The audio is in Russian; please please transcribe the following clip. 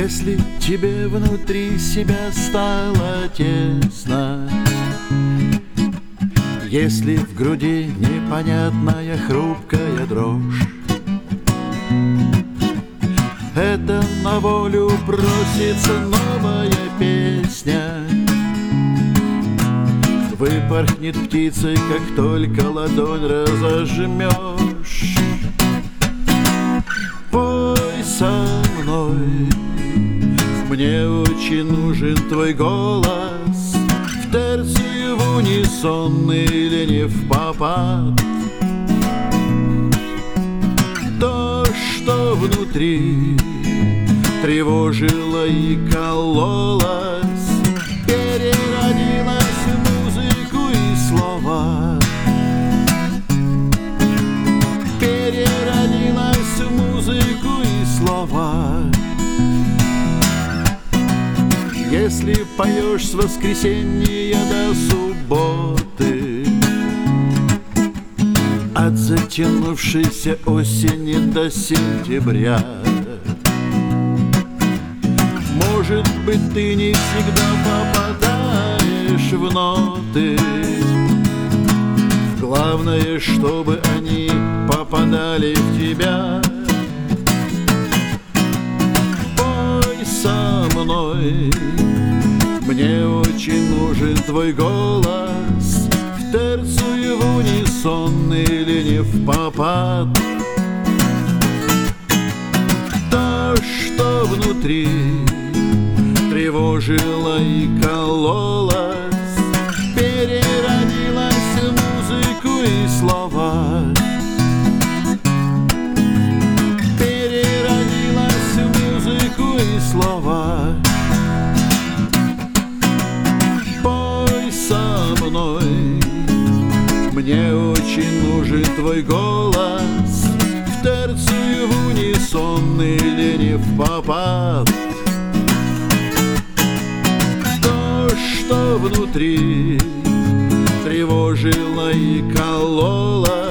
Если тебе внутри себя стало тесно, если в груди непонятная хрупкая дрожь, это на волю просится новая песня. Выпорхнет птицей, как только ладонь разожмешь. Пой со мной, мне очень нужен твой голос, в терцию, в унисон или не впопад. То, что внутри тревожило и кололось, переродилось в музыку и слова. Переродилась в музыку и слова. Если поешь с воскресенья до субботы, от затянувшейся осени до сентября, может быть, ты не всегда попадаешь в ноты. Главное, чтобы они попадали в тебя. Пой со мной, мне очень нужен твой голос, в терцию, в унисон или не впопад. То, что внутри тревожило и кололось, переродилось в музыку и слова. Переродилась в музыку и слова. Пой со мной, мне очень нужен твой голос, в терцию, в унисон или не впопад. То, что внутри тревожило и кололо,